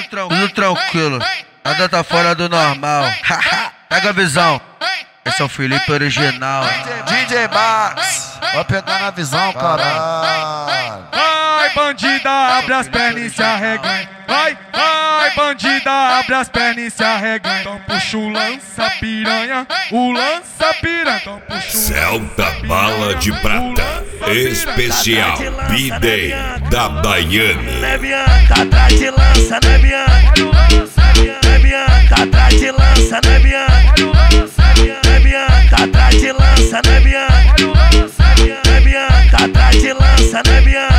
Tudo tranquilo, nada tá fora do normal. Pega a visão, esse é o Felipe original. DJ Max, vai pegar na visão, caralho. Vai, bandida, abre as pernas e se arreganha. Vai, bandida, abre as pernas e se arreganha. Então puxa o lança piranha, o lança piranha. Então puxa o Celta Bala de Prata, especial B-Day da Baiana. Né Bianca, atrás de lança, né Bianca? Né Bianca, atrás de lança, né Bianca? Né Bianca, atrás de lança, né Bianca? Né Bianca, atrás de lança, né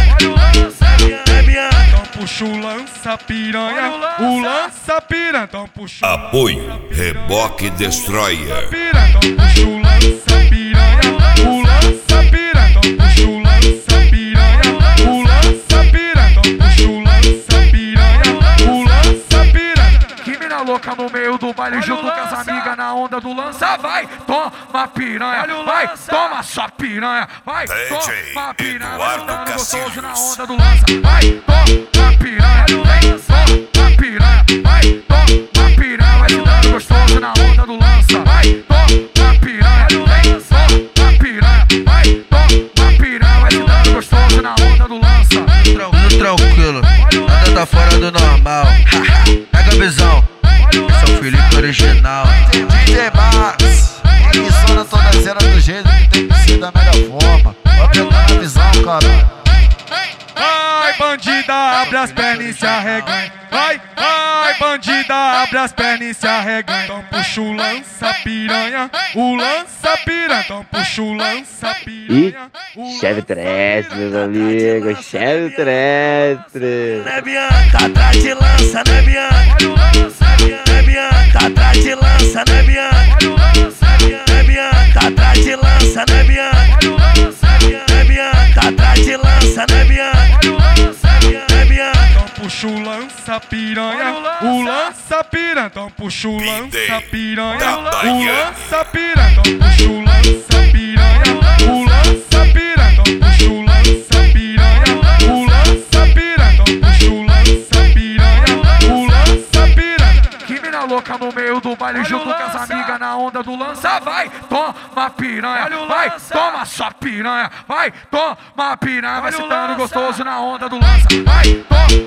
Bianca? Né Bianca. Então puxa o lança piranha, o lança piranha. Então puxa Apoio Reboque Destroyer. piranha. Então puxa o lança piranha, o lança piranha. Então puxa o lança piranha, o lança piranha. Então puxa o lança piranha, o lança piranha. Que mina louca no meio do baile junto com as amigas na onda do lança. Vai, toma piranha, vai, toma só piranha. Vai, toma piranha, vai sentando gostoso na onda do lança. Vai, toma piranha, vem, toma piranha. Vai, toma piranha, vai sentando gostoso na onda do lança. Vai, toma piranha, vem, toma piranha. Vai, toma piranha, vai sentando gostoso na onda do lança. Tudo tranquilo, nada tá fora do normal. Pega a visão, esse é o Felipe original. DJ Max, insana toda cena do jeito que tem que ser da melhor forma. Vai pegar na visão, caralho. Vai, bandida, abre as pernas e se arreganha. Vai, bandida, abre as pernas e se arreganha. Então puxa o lança piranha, o lança piranha. Então puxa o lança piranha. Cheve Terrestre, meus amigos, Cheve Terrestre. Né Bianca, atrás de lança, né Bianca? Né Bianca, atrás de lança, né Bianca? Né Bianca, atrás de lança, né Bianca? Né Bianca, atrás de lança, né Bianca? Né Bianca. Então puxa o lança piranha, o lança piranha. Então puxa o lança piranha, o lança piranha. Então puxa o lança piranha, o lança piranha. Então puxa o lança piranha, o lança piranha. Então puxa o lança piranha, o lança piranha. Que mina louca no meio do baile junto com as amigas na onda do lança. Vai, toma piranha, vai, toma só piranha. Vai, toma piranha, vai sentando gostoso na onda do lança. Vai, toma